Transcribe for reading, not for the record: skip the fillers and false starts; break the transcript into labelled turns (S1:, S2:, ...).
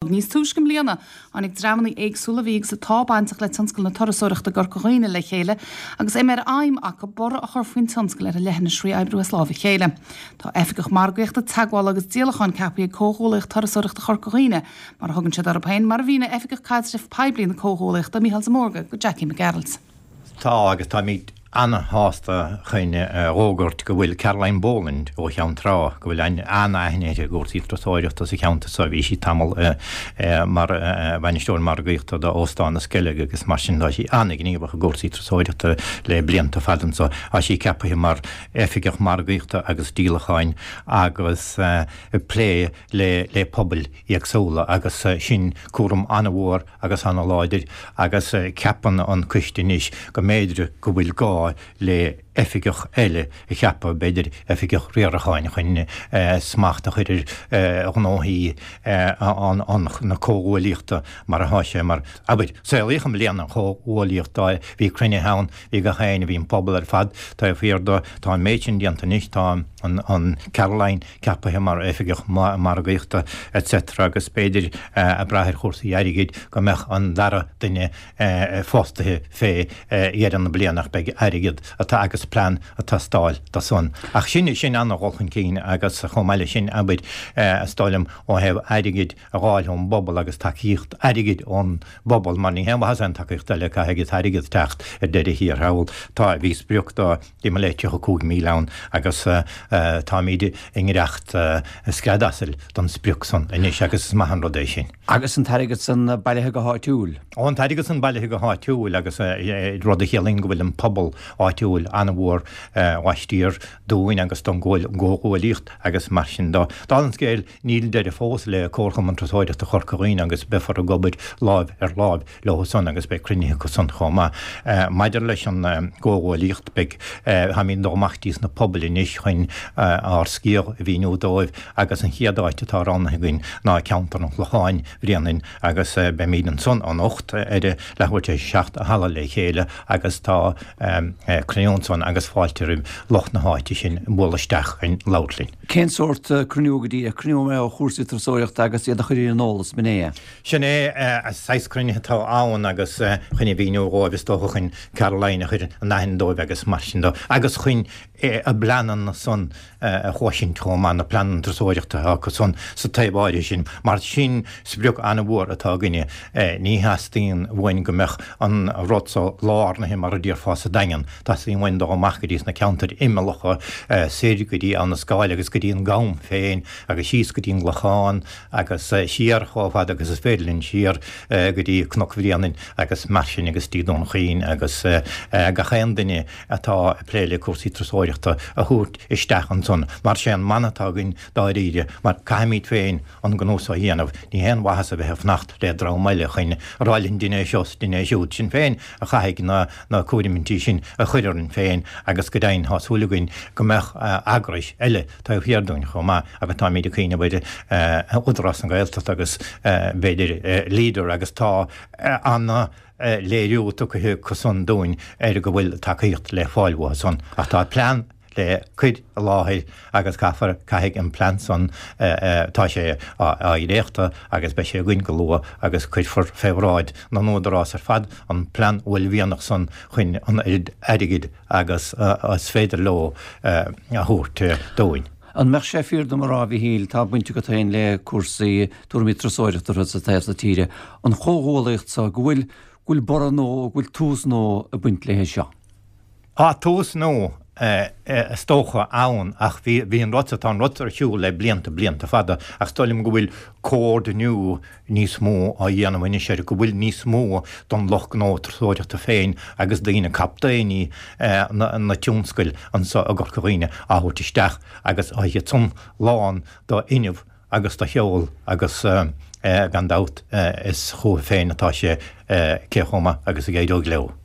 S1: níos túiscim bliana an ag dramanaí éagsúla bhí sa tábhaintach le tionscail na torasóireachta gur cóghine le chéile, agus é mar aim ach go bor a chur faoin tionscail ar a lehanna srí Oibriú Slávi chéile. Tá efigach margaíochta teagháil agus díalacháin ceapaí cóhólaíocht torasóireachta chur cóghine, mar thugann siad ar a pein mar bhína efigach caiidirh peblií na cóhólaíocht a Mícheál Mórga go Jackie McGarrels.
S2: Tá agus tá míid Anna hásta chuine rógurt go bhfuil Caroline Boland ó cheann rá go bhfuil anaineide gúirtí trosáireachta sa cheanta sa bhí sí tamil mar bhainisteúir margaíochta do óstáin na sciile agus mar sin dá sí anna gníomh gúirtí trosáireachta le blianta fadan sa a sí ceapathe mar efigach margaíochta agus dílacháin agus lé le pobl iagsúla agus sin cuaram anna mhór agus anna láidir agus ceapan an cuistinis go méidir go bhfuil gá le efigach eile I cheappa beidir efigach riaracháin chuin smachta chuidir gnáhí an na cóhúilíochta mar a háise mar abid saoícham léana cóhúilíochta bhí crunne hán bhí go chéine bhí an pobl ar fad tá fiorda tá an méidsin dianta níos tá an Caroline ceapathe mar efigach margaíochta etc. agus beidir a brathir chósaí airigid go meach an dara duine fóstathe fé iad an na blianach beag airigid atá agus plan atá stáil tá son. Ach sin anna gholchan cín agus chomáile sin abid stáilm ó heh airigid a gháil ón bobbal agus takeíocht airigid ón bobbal mar ní heim hasan takeíocht le caigid airigid techt deidir hir hawl tá vís briúchtá dí léite go 2 mílán agus tá míide ingerecht scredasil don spriúkson inis agus mahan rodéis sin.
S3: Agus an tairigid san bailithe go háitiúil.
S2: An tairigid san bailithe go háitiúil agus rud a chéling go bhfuil an pobl áitiúil anna bhór waistír dúin agus don ggóhúilíocht agus mar sin dá. Dá an scéil níl deidir fós le cócham an trosáideachta chorcaín agus befar a gobid láib ar láib le son agus be crunithe go son chomá. Maidir leis an ggóhúilíocht be ha mín dómachtís na pobl inis chuin ar scíor a bhí nódóibh agus an chiadáite tá ranna gin ná ceantar an chlucháin bhríannin agus be míad an son an 8 idir lehuiirte 6 a hala le chéile agus tá craionson agus fáilteirm loch na háite sin bólaisteach in Lautlin.
S3: Cén sort cruniúgadí a cruniú mé ó chósaí trosáireacht agus iad a chuirí an nólas miné.
S2: Sin é 6 crunithe tá ann agus chuine bhíú ráibhs tóchan Caroline chuir an 9 agus mar sin dó agus chuin a blanan na son a chuásin chomá na planan trosáireachta agus son sa taobháide sin mar sin sbriúch anna bhór atá gine ní hastíon bhain go meach an rotsa lár na him mar a dtíor fása dagan tá sí bhain do machchadís na ceantar imimecha séidir go dtí an na scáil agus go dtí an gám féin agus síos go dtíon ghlacháin agus siar chomhfad agus is féidirlinn siar go dtí cnochhríannin agus mar sin agus tídón chaoin agus go chéan duine atá pléile cuasaí trosáireachta a thuairt isteach an son mar sé an manatágann dá ríide mar caiimid féin an gnósa dhéanamh ní hen wahas a bheith nacht le drá meile chuine ráilinn duine seos duine siúd sin féin a chaigh na cuaimintí sin a chuidirn féin agus go dain hásúlagain go meach agrais eile tá hiardún chomá agus tá míidir chéine beidir údarrás an gailtas agus beidir líder agus tá anna léirú tu go son dúin go bhfuil takeíocht le fáilhá son ach tá plán le chuid a láthaid agus caafar caiigh an plan son tá sé a réachta agus be sé gin go lua agus chuid for febráid na nódarrás ar fad an plan bhfuil bhíannach son chuin an airigid agus féidir lo a thuairt dóin.
S3: An meach sé fíor do marrá bhí híl tá buinte go taon le cuasaí túirmí trosáireachta sa taobh sa tíre an chóhólaíocht sa bhfuil bora nó bhfuil tús nó a buint lethe seo.
S2: Tús nó stócha ann ach bhí an rotsa tá rotar siú le blianta fada ach stoilm go bhfuil córdaniu níos mó a dhéanamhaine sé go bhfuil níos mó don loch nó trosáireachta féin agus daoine captaí na tiúnscoil an sa a gorcaíine áthúirt isteach agus a hiad son lán do inmh agus tá cheol agus gandát is chu féin atá sé céchoma agus a géadóg leo.